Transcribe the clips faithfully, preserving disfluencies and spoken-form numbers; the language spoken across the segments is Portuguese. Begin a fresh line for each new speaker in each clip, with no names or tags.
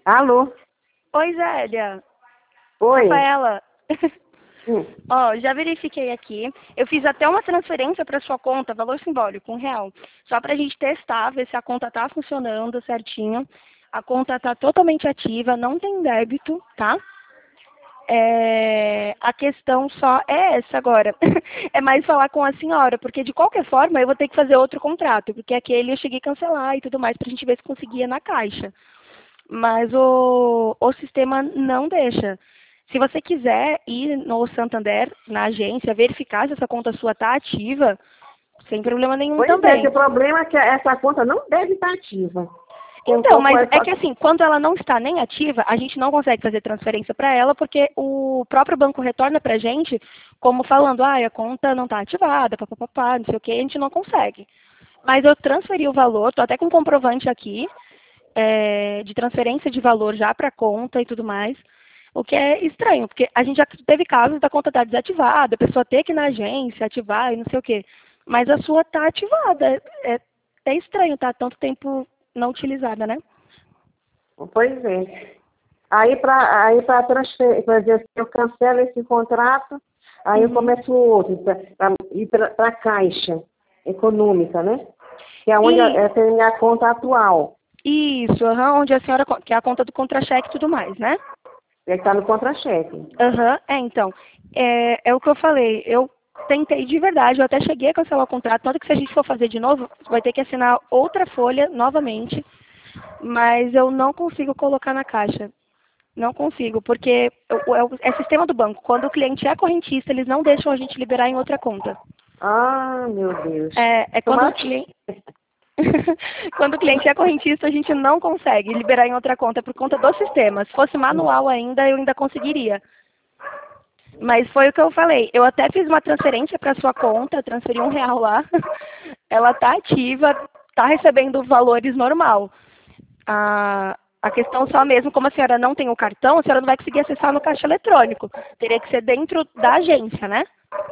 Alô?
Oi, Zélia.
Oi?
Rafaela.
Hum.
Ó, já verifiquei aqui. Eu fiz até uma transferência para sua conta, valor simbólico, um real. Só para a gente testar, ver se a conta tá funcionando certinho. A conta tá totalmente ativa, não tem débito, tá? É, a questão só é essa agora. É mais falar com a senhora, porque de qualquer forma eu vou ter que fazer outro contrato, porque aquele eu cheguei a cancelar e tudo mais para a gente ver se conseguia na caixa. Mas o, o sistema não deixa. Se você quiser ir no Santander, na agência, verificar se essa conta sua está ativa, sem problema nenhum
Pois é, que
também.
o problema é que essa conta não deve estar ativa.
Então,
Contou com
mas é
essa...
que assim, quando ela não está nem ativa, a gente não consegue fazer transferência para ela, porque o próprio banco retorna para a gente como falando, ah, a conta não está ativada, papapá, não sei o que, a gente não consegue. Mas eu transferi o valor, estou até com um comprovante aqui, é, de transferência de valor já para a conta e tudo mais. O que é estranho, porque a gente já teve casos da conta estar desativada, a pessoa ter que ir na agência, ativar e não sei o quê. Mas a sua está ativada. É, é estranho, tá? Tanto tempo não utilizada, né?
Pois é. Aí para aí para transferir, para dizer assim, eu cancelo esse contrato, aí eu
Uhum.
começo outro, para ir para a Caixa Econômica, né? Que é onde
E
é, tem a minha conta atual,
isso, aham, onde a senhora, co- que é a conta do contra-cheque e tudo mais, né?
que está no contra-cheque.
Aham, é, então, é, é o que eu falei, eu tentei de verdade, eu até cheguei a cancelar o contrato, tanto que se a gente for fazer de novo, vai ter que assinar outra folha novamente, mas eu não consigo colocar na caixa. Não consigo, porque o- é o é sistema do banco. Quando o cliente é correntista, eles não deixam a gente liberar em outra conta.
Ah, meu Deus.
É, é quando o
Tomara que...
cliente. Quando o cliente é correntista, a gente não consegue liberar em outra conta por conta do sistema. Se fosse manual ainda, eu ainda conseguiria. Mas foi o que eu falei. Eu até fiz uma transferência para sua conta, transferi um real lá. Ela está ativa, está recebendo valores normal. A, a questão só mesmo, como a senhora não tem o cartão, a senhora não vai conseguir acessar no caixa eletrônico. Teria que ser dentro da agência, né?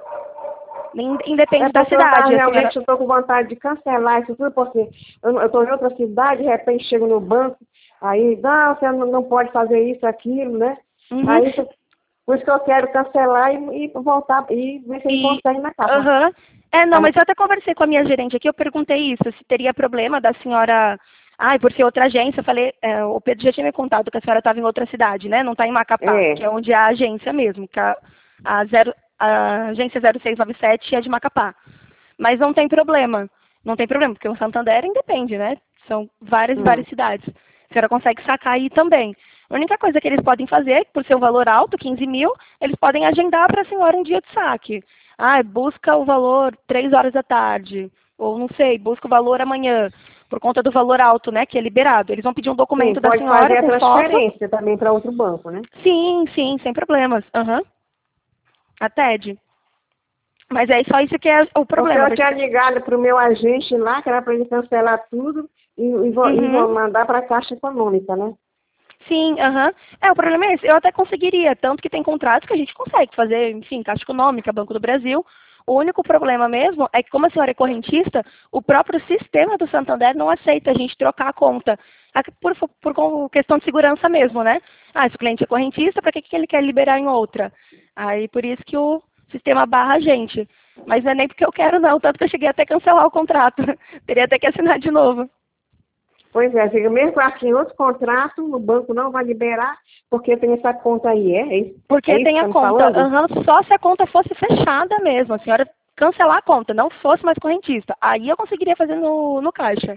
In-
É
Independe da
porque eu tava,
cidade. A senhora.
realmente eu tô com vontade de cancelar isso tudo, porque eu, eu tô em outra cidade, de repente chego no banco, aí, não, você não, não pode fazer isso, aquilo, né?
Uhum.
Aí, isso- por isso que eu quero cancelar e, e voltar, e ver se ele
E.
consegue na capa.
Aham. É, não,
Aí,
mas eu até conversei com a minha gerente aqui, eu perguntei isso, se teria problema da senhora. Ai, por ser outra agência, eu falei, é, o Pedro já tinha me contado que a senhora estava em outra cidade, né? Não está em Macapá, que é
é,
onde é a agência mesmo, que a, a, zero, a agência zero seis nove sete é de Macapá. Mas não tem problema. Não tem problema, porque o Santander independe, né? São várias e
hum,
várias cidades. A senhora consegue sacar aí também. A única coisa que eles podem fazer, por ser um valor alto, quinze mil, eles podem agendar para a senhora um dia de saque. Ah, busca o valor três horas da tarde. Ou não sei, busca o valor amanhã. Por conta do valor alto, né? Que é liberado. Eles vão pedir um
sim,
documento da
pode fazer
senhora
a
com foto.
transferência também para outro banco, né?
Sim, sim, sem problemas. Aham. A T E D. Mas é só isso que é o
Porque
problema.
eu tinha ligado para o meu agente lá, que era para ele cancelar tudo e, e, vo- e
Uhum.
vou mandar para a Caixa Econômica, né?
Sim, aham. É, o problema é esse. Eu até conseguiria, tanto que tem contratos que a gente consegue fazer, enfim, Caixa Econômica, Banco do Brasil. O único problema mesmo é que, como a senhora é correntista, o próprio sistema do Santander não aceita a gente trocar a conta. Aqui Por, por com- questão de segurança mesmo, né? Ah, se o cliente é correntista, para que, que ele quer liberar em outra? Aí, por isso que o sistema barra a gente. Mas não é nem porque eu quero, não. Tanto que eu cheguei até a cancelar o contrato. Teria até que assinar de novo.
Pois é, fica mesmo assim, outro contrato, o banco não vai liberar, porque tem essa conta aí, é? É isso, é
Porque
isso que
tem a
está me
conta,
falando?
aham, só se a conta fosse fechada mesmo, a senhora cancelar a conta, não fosse mais correntista. Aí eu conseguiria fazer no, no caixa.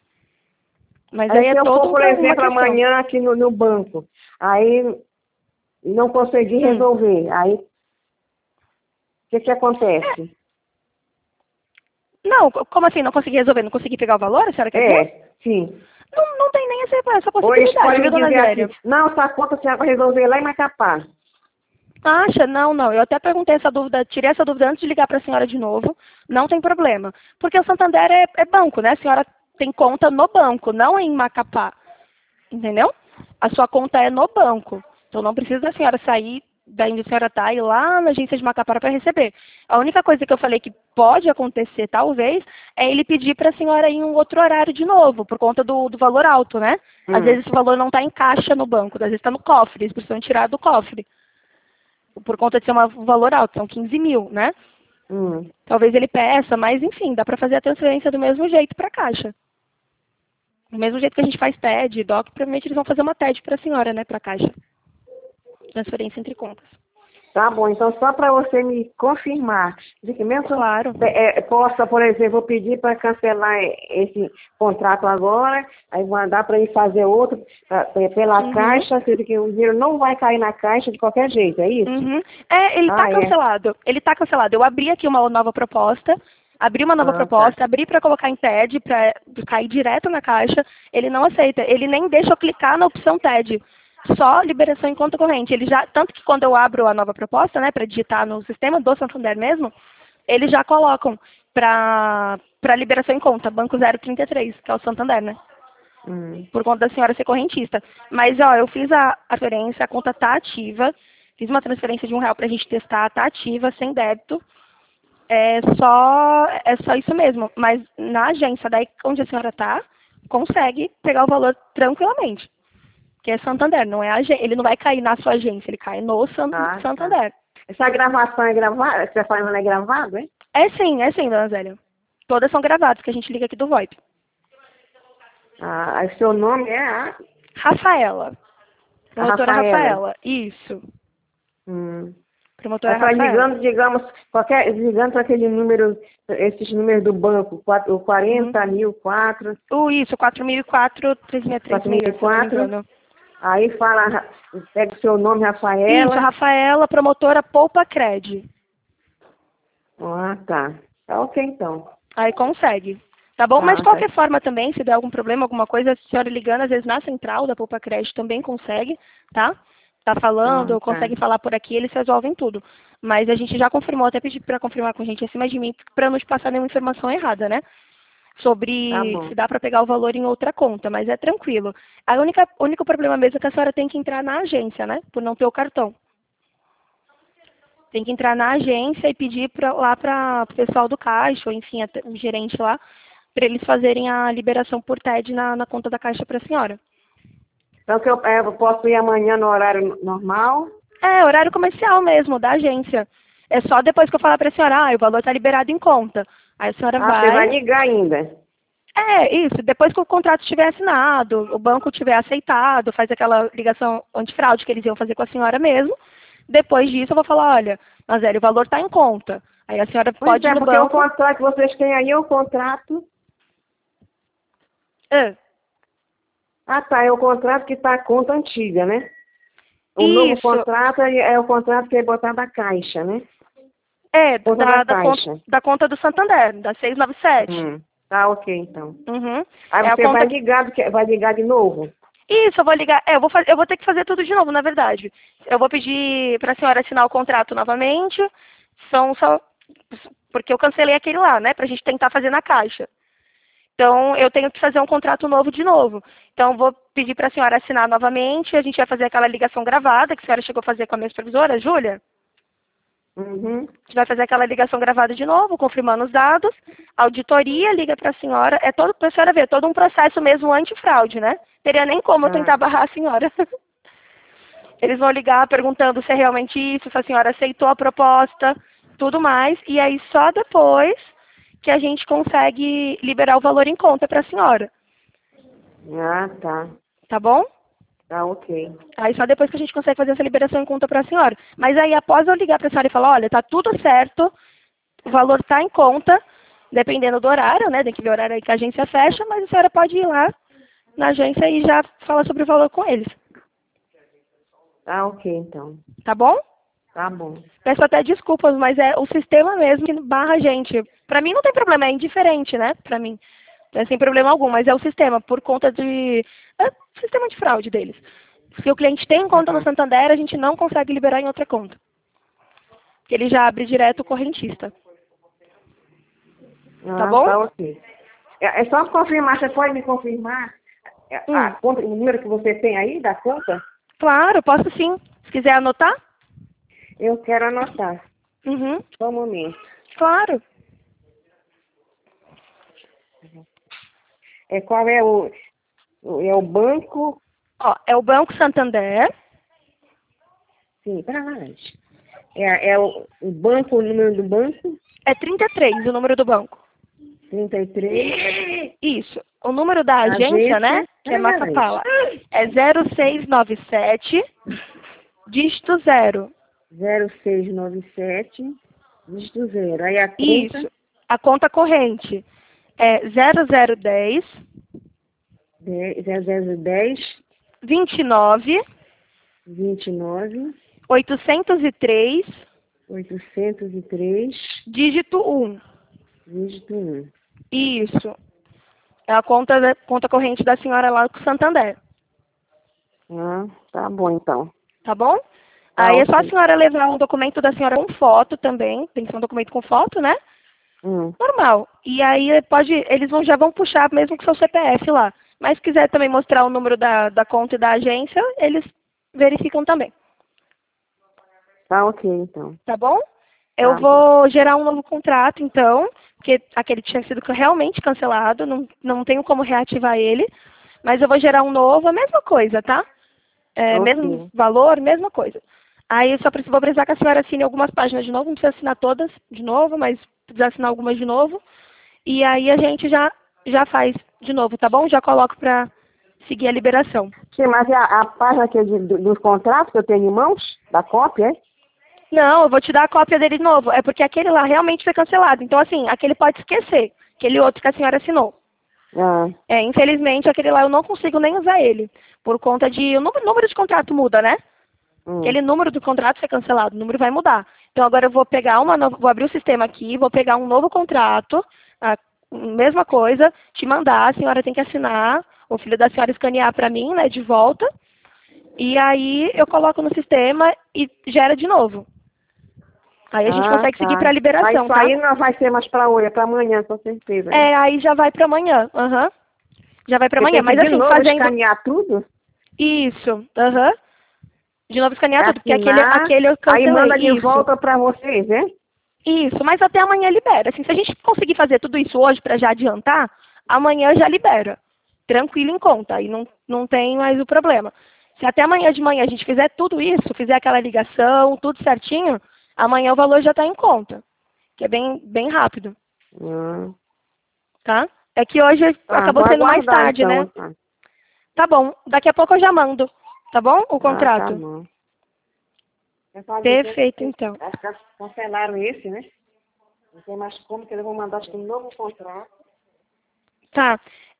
Mas aí
Aí
é
se eu
toda
for,
um
por
pro- uma
exemplo,
questão.
amanhã aqui no, no banco, aí não consegui
Hum.
resolver, aí o que que acontece?
Não, co- como assim, não consegui resolver? Não consegui pegar o valor, a senhora quer dizer?
É, sim.
Não, não tem nem essa, essa
Ou eles
possibilidade,
podem
viu,
me
dona
dizer assim,
Zélia?
não, essa conta você vai resolver lá em Macapá.
Acha? Não, não. Eu até perguntei essa dúvida, tirei essa dúvida antes de ligar para a senhora de novo. Não tem problema. Porque o Santander é, é banco, né? A senhora tem conta no banco, não em Macapá. Entendeu? A sua conta é no banco. Então não precisa da senhora sair da onde a senhora está ir lá na agência de Macapara para receber. A única coisa que eu falei que pode acontecer, talvez, é ele pedir para a senhora ir em um outro horário de novo, por conta do, do valor alto, né?
Hum.
Às vezes esse valor não está em caixa no banco, às vezes está no cofre, eles precisam tirar do cofre. Por conta de ser uma, um valor alto, são quinze mil, né?
Hum.
Talvez ele peça, mas enfim, dá para fazer a transferência do mesmo jeito para a caixa. Do mesmo jeito que a gente faz T E D, D O C, provavelmente eles vão fazer uma T E D para a senhora, né, para a caixa. Transferência entre contas.
Tá bom, então só para você me confirmar, de que mesmo
Claro.
é, possa, por exemplo, vou pedir para cancelar esse contrato agora, aí mandar para ele fazer outro pra, pela
Uhum.
caixa, sendo que o dinheiro não vai cair na caixa de qualquer jeito, é isso?
Uhum. É, ele está
Ah, é.
cancelado. Ele está cancelado. Eu abri aqui uma nova proposta, abri uma nova
Ah,
proposta,
tá.
abri para colocar em T E D, para cair direto na caixa. Ele não aceita. Ele nem deixa eu clicar na opção T E D. Só liberação em conta corrente. Ele já, tanto que quando eu abro a nova proposta, né, para digitar no sistema do Santander mesmo, eles já colocam para para liberação em conta, banco zero trinta e três, que é o Santander, né?
Hum.
Por conta da senhora ser correntista. Mas, ó, eu fiz a transferência, a conta tá ativa, fiz uma transferência de um real pra gente testar, tá ativa, sem débito. É só, é só isso mesmo. Mas na agência, daí onde a senhora tá, consegue pegar o valor tranquilamente. Que é Santander, não é agência. Ele não vai cair na sua agência, ele cai no San
Ah,
Santander.
tá. Essa gravação é gravada? Você faz não é gravado, é?
É sim, é sim, dona Zélia. Todas são gravadas, que a gente liga aqui do VoIP.
Ah, o seu nome é a...
Rafaela.
a
Promotora
Rafaela.
Rafaela. Isso.
Hum.
Promotora
Ela está
Rafaela.
ligando, digamos, qualquer, ligando para aquele número, esses números do banco, quatro, o quarenta mil, quatro,
Uh, isso, quatro mil e quatro, três mil e três,
quatro mil e
se não me
quatro,
engano.
aí fala, pega o seu nome,
Isso,
Rafaela.
Rafaela, promotora Poupa Cred.
Ah, tá. Tá ok, então.
Aí consegue. Tá bom?
Tá,
Mas de
tá.
qualquer forma também, se der algum problema, alguma coisa, a senhora ligando, às vezes na central da Poupa Cred também consegue, tá? Tá falando,
Ah,
ou
tá.
consegue falar por aqui, eles resolvem tudo. Mas a gente já confirmou, até pedi para confirmar com a gente acima de mim, para não te passar nenhuma informação errada, né?
Tá
Sobre
bom.
se dá para pegar o valor em outra conta, mas é tranquilo. A única, o único problema mesmo é que a senhora tem que entrar na agência, né? Por não ter o cartão. Tem que entrar na agência e pedir pra, lá para o pessoal do caixa, ou enfim, até o gerente lá, para eles fazerem a liberação por T E D na, na conta da caixa para a senhora.
Então, que eu, é, eu posso ir amanhã no horário normal?
É, horário comercial mesmo, da agência. É só depois que eu falar para a senhora, ah, o valor está liberado em conta. Aí a senhora
Ah, você vai
vai...
ligar ainda?
É, isso. Depois que o contrato estiver assinado, o banco tiver aceitado, faz aquela ligação antifraude que eles iam fazer com a senhora mesmo. Depois disso eu vou falar, olha, Nazélia, o valor está em conta. Aí a senhora
Pois
pode ir
é,
no
porque o
banco...
contrato que vocês têm aí é o contrato...
Ah,
Ah, tá, é o contrato que está a conta antiga, né? O novo
isso.
contrato é é o contrato que é botar da Caixa, né?
É,
Conta
da,
da
da, conta,
Caixa.
da conta do Santander, da seiscentos e noventa e sete.
Hum. Tá, ok, então.
Uhum.
Aí
É a
você vai
conta que...
ligar, do que- vai ligar de novo?
Isso, eu vou ligar. É, eu vou, fazer, eu vou ter que fazer tudo de novo, na verdade. Eu vou pedir para a senhora assinar o contrato novamente. São só. Porque eu cancelei aquele lá, né? Pra gente tentar fazer na caixa. Então, eu tenho que fazer um contrato novo de novo. Então, vou pedir para a senhora assinar novamente. A gente vai fazer aquela ligação gravada que a senhora chegou a fazer com a minha supervisora, Júlia.
Uhum.
A gente vai fazer aquela ligação gravada de novo, confirmando os dados. A auditoria liga para a senhora. É todo, para a senhora ver, todo um processo mesmo antifraude, né? Teria nem como eu
Ah,
tentar barrar a senhora. Eles vão ligar perguntando se é realmente isso, se a senhora aceitou a proposta, tudo mais. E aí só depois que a gente consegue liberar o valor em conta para a senhora.
ah, tá.
Tá bom?
Tá, ok.
Aí só depois que a gente consegue fazer essa liberação em conta para a senhora. Mas aí após eu ligar para a senhora e falar, olha, tá tudo certo, o valor está em conta, dependendo do horário, né? Tem que ver o horário aí que a agência fecha, mas a senhora pode ir lá na agência e já falar sobre o valor com eles.
Tá, ok, então.
Tá bom?
Tá bom.
Peço até desculpas, mas é o sistema mesmo que barra a gente. Pra mim não tem problema, é indiferente, né? Pra mim. É sem problema algum, mas é o sistema, por conta de... É o sistema de fraude deles. Se o cliente tem conta no
Ah,
Santander, a gente não consegue liberar em outra conta. Porque ele já abre direto o correntista. Tá
ah,
bom?
tá, ok. É, é só confirmar, você pode me confirmar é,
Hum.
a conta, o número que você tem aí da conta?
Claro, posso sim. Se quiser anotar?
Eu quero anotar.
Uhum.
Só um momento.
Claro.
É, qual é o, o- é o banco?
Ó, é o Banco Santander.
Sim, para lá. gente. É, é o, o banco, o número do banco?
É trinta e três o número do banco.
trinta e três.
Isso. O número da agência, né?
Agência.
Que é
Ah,
Macapala. É zero seis nove sete, dígito zero.
zero seis nove sete, dígito zero. Aí a conta?
Isso. A conta corrente é zero zero dez,
dez, zero zero dez,
vinte e nove,
vinte e nove,
oitocentos e três,
oitocentos e três,
dígito um.
dígito um.
Isso. É a conta, da- conta corrente da senhora lá do Santander.
Ah, tá bom então.
Tá bom?
Tá
Aí é só a
ok.
senhora levar um documento da senhora com foto também. Tem que ser um documento com foto, né?
Hum.
Normal. E aí pode, eles vão, já vão puxar mesmo com seu C P F lá. Mas se quiser também mostrar o número da, da conta e da agência, eles verificam também.
Tá ok então.
Tá bom? Eu
Tá bom.
vou gerar um novo contrato, então, porque aquele tinha sido realmente cancelado, não, não tenho como reativar ele, mas eu vou gerar um novo, a mesma coisa, tá? É, mesmo
Ok.
valor, mesma coisa. Aí eu só preciso, vou precisar que a senhora assine algumas páginas de novo, não precisa assinar todas de novo, mas precisa assinar algumas de novo. E aí a gente já, já faz de novo, tá bom? Já coloco para seguir a liberação.
Sim, mas é a, a página que é de, do- dos contratos que eu tenho em mãos, da cópia, é?
Não, eu vou te dar a cópia dele de novo. É porque aquele lá realmente foi cancelado. Então, assim, aquele pode esquecer. Aquele outro que a senhora assinou.
Ah,
É, infelizmente, aquele lá eu não consigo nem usar ele. Por conta de... O número, número de contrato muda, né?
hum.
Aquele número do contrato foi cancelado. O número vai mudar. Então, agora eu vou pegar uma nova... Vou abrir o sistema aqui, vou pegar um novo contrato. A mesma coisa. Te mandar. A senhora tem que assinar. O filho da senhora escanear para mim, né? De volta. E aí eu coloco no sistema e gera de novo. Aí a gente
Ah,
consegue seguir para
tá.
a
Mas
liberação,
isso
tá?
aí não vai ser mais para hoje, é para amanhã, com certeza, né?
É, aí já vai para amanhã. Aham. Já vai para
Você
amanhã.
tem que
Mas
de
assim,
novo
fazendo
escanear tudo,
isso. Aham. De novo escanear tudo, porque aquele,
assinar,
aquele eu
aí
cancelei.
manda de
Isso.
volta para vocês, né?
Isso. Mas até amanhã libera. Assim, se a gente conseguir fazer tudo isso hoje para já adiantar, amanhã já libera. Tranquilo em conta. Aí não, não tem mais o problema. Se até amanhã de manhã a gente fizer tudo isso, fizer aquela ligação, tudo certinho, amanhã o valor já está em conta. Que é bem, bem rápido.
Hum.
Tá? É que hoje
Tá,
acabou
vou
sendo mais
aguardar
tarde,
então.
né?
Tá,
Tá bom. Daqui a pouco eu já mando. Tá bom? O
ah, tá
contrato.
bom. Eu tava dizendo que
Perfeito,
vocês
então.
acho que cancelaram esse, né? Não tem mais como, que eles vão mandar acho que um novo contrato.
Tá.